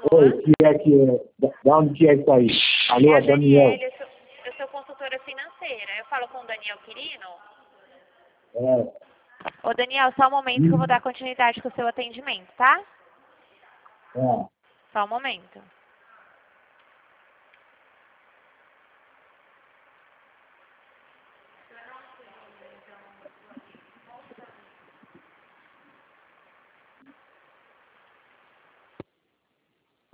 Oi, da onde que é isso aí? Alô, É a Daniel. Daniela, eu sou consultora financeira. Eu falo com o Daniel Quirino. É. Ô, Daniel, só um momento que eu vou dar continuidade com o seu atendimento, tá? É. Só um momento.